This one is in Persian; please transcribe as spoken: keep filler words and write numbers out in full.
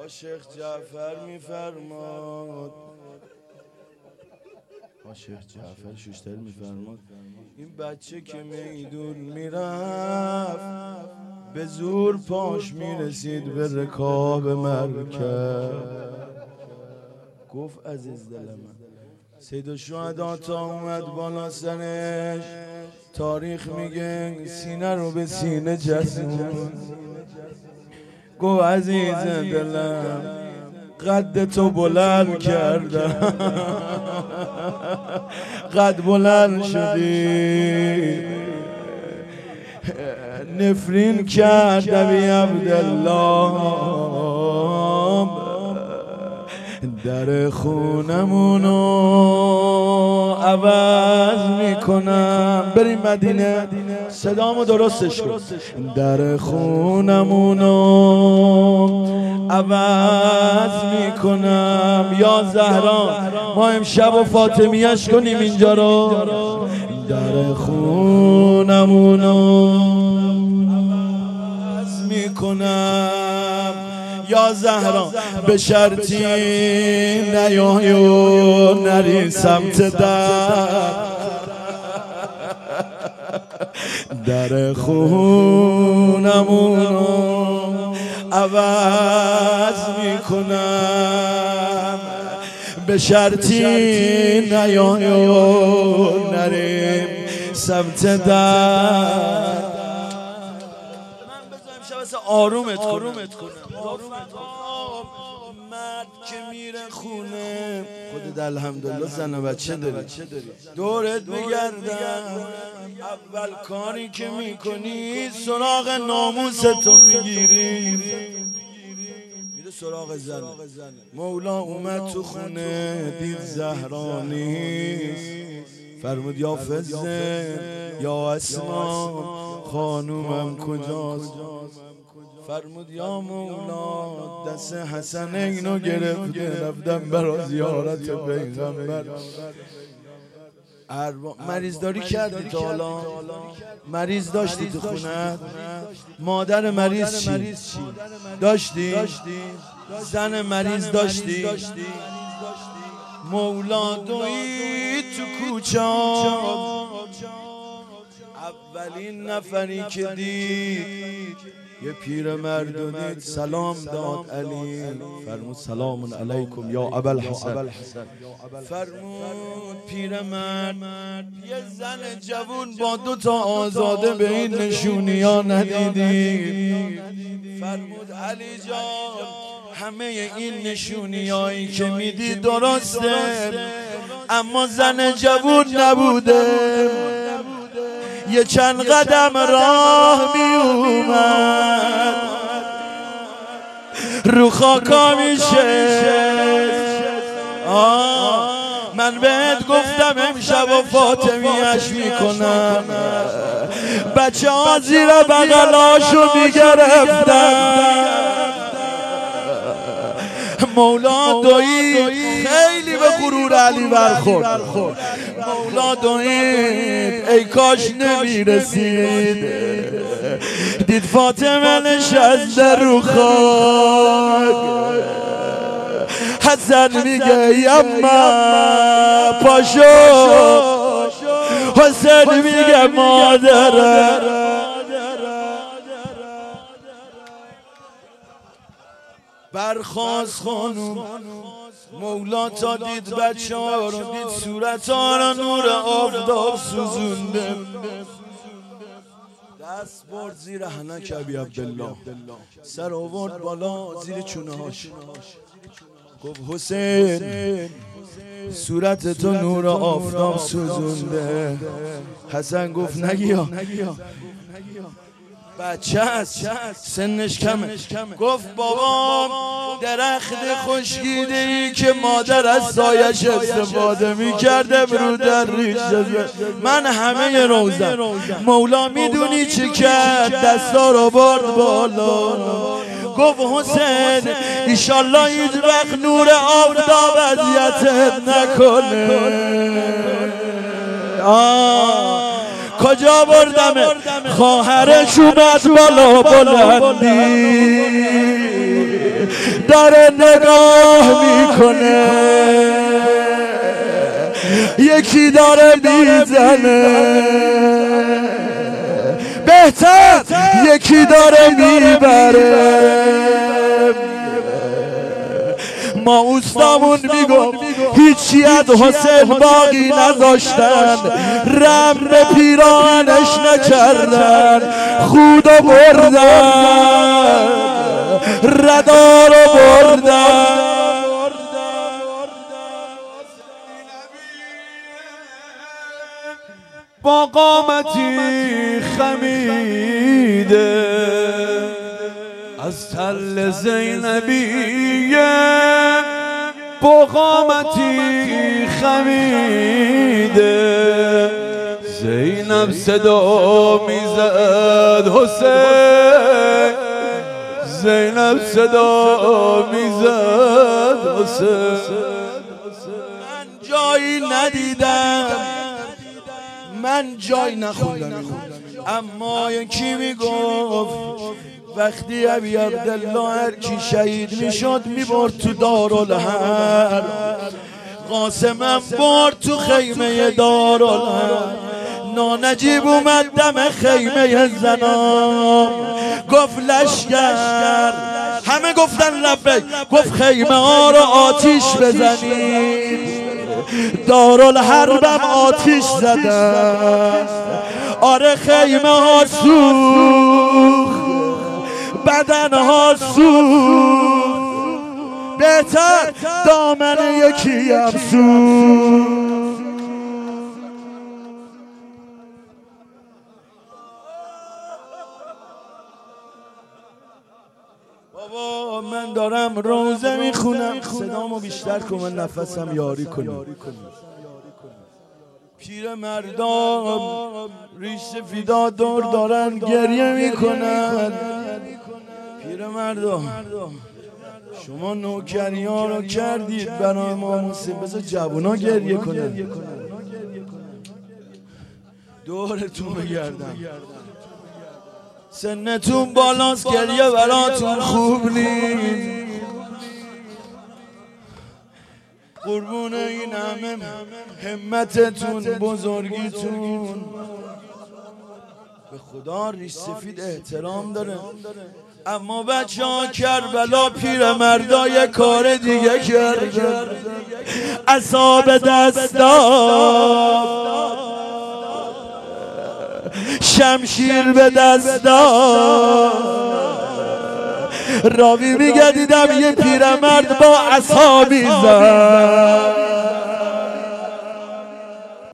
شیخ جعفر میفرماد شیخ جعفر شوشتر میفرماد این بچه که میدون میرفت به زور پاش میرسید به رکاب مرکب. گفت عزیز دل من سید الشهدا تا اومد بالا سرش تاریخ میگه سینه رو به سینه جسون. گفت عزیز دلم قد تو بلند کردم قد بلند شدی نفرین کرد نبی عبدالله در خونمونو عوض میکنم. بریم مدینه صدامو درستش کن. در خونمونو عوض میکنم یا زهرا ما امشب و فاطمیش کنیم اینجا رو. در خونمونو عوض میکنم یا زهرا به شرطی نیای و نری سمت در. در خونمونو عوض میکنم به شرطی نیای و نری سمت در. آرومت کنم مرد که میره خونه خودت الحمدلله زن و بچه داری دورت بگردم اول کاری که میکنی سراغ ناموس تو میگیری میره سراغ زن. مولا اومد تو خونه دید زهرا نیست فرمود یا فزه یا اسما خانومم کجاست. فرمود یا مولا دست حسنینو گرفته رفتم برا زیارت پیغمبر. مریض داری کردی تا حالا؟ مریض داشتی تو خونه؟ مادر مریض چی؟ داشتی؟ زن مریض داشتی؟ مولا دوید تو کوچه اولین نفری که دید یه پیر مرد دید سلام داد علی فرمود سلام علیکم یا ابوالحسن. فرمود پیر مرد یه زن جوون با دو تا آزاده به این نشونی ها ندیدی. فرمود علی جان همه این نشونی هایی که میدی درسته اما زن جوون نبوده. یه چند قدم راه می اومد رو خاکا میشه. من بهت گفتم امشب و فاطمیش میکنم. بچه ها زیر بغلاشو میگرفتن. مولا دوید خیلی به غرور علی برخورد. مولا دوید ای کاش نمیرسید دید فاطمه نشسته رو خاک. حسن میگه یما پاشو حسن میگه مادرم. برخاست خانوم مولا تا دید بچه ها رو دید صورت ها رو نور آفتاب سوزونده. دست برد زیر حنک ابی عبدالله سر آورد بالا زیر چونه هاش گفت حسین صورت تو نور آفتاب سوزونده. حسن گفت نگیا بچه هست سنش کمه. گفت بابام درخت خشکیده ای که مادر از سایش استفاده می کرده برو در ریش شده. من همه روزم مولا میدونی چی کرد؟ دستا رو برد بالا گفت حسین ایشالله هیچ وقت نور آفتاب اذیتت نکنه. آه کجا بردمه؟ خواهرش اومد بالا بلندی داره نگاه میکنه، یکی داره میزنه، بهتر یکی داره میبره. ما اوستامون میگم هیچی از حسین باقی نذاشتن، رم به پیرانش نکردن، خودو بردن، ردارو بردن. با قامتی خمیده از تل زینبیه، با قامتی خمیده زینب صدا میزد حسین، زینب صدا میزد حسین. من جایی ندیدم، من جای نخوندم، اما یکی میگفت وقتی ابی عبدالله هر کی شهید میشد میبرد تو دارالحرب، قاسمم برد تو خیمه دارالحرب. نانجیب اومد دم خیمه زنان گفت لشکر، همه گفتن لبیک، گفت خیمه ها رو آتیش بزنید. دارالحربم آتیش زدن، آره خیمه ها سوخت، بدن ها سوخت، بهتر دامن یکی هم سوخت. بابا من دارم روزه میخونم، صدامو بیشتر کن من نفسم یاری کنم. پیر مردم ریش سفیدا دور دارن گریه میکنن. پیر مردم شما نوکری ها رو کردید برای ما موسیقی، بذار جوونا گریه کنن، دورتون بگردم. سنتون بالاست گریه براتون خوب نیست. قربون این همه همتتون بزرگیتون، به خدا ریش سفید احترام داره، اما بچه ها کربلا پیر مردا کار دیگه کرد، عصا دست داد، شمشیر به دست داد. راوی میگه دیدم یه پیرمرد با عصا میزد،